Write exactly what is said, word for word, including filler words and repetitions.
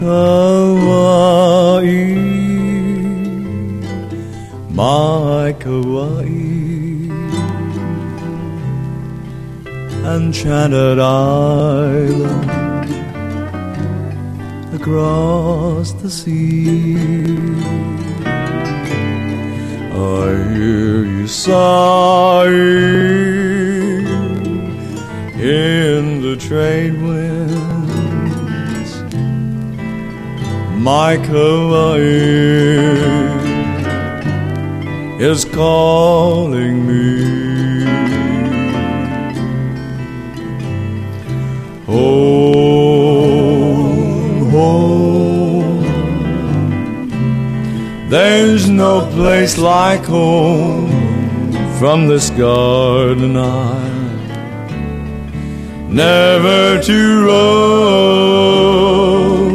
Hawaii, my Kauai, enchanted island across the sea. I hear you sighing in the trade winds, my Kauai is calling me. Home, home, there's no place like home from this garden isle, never to roam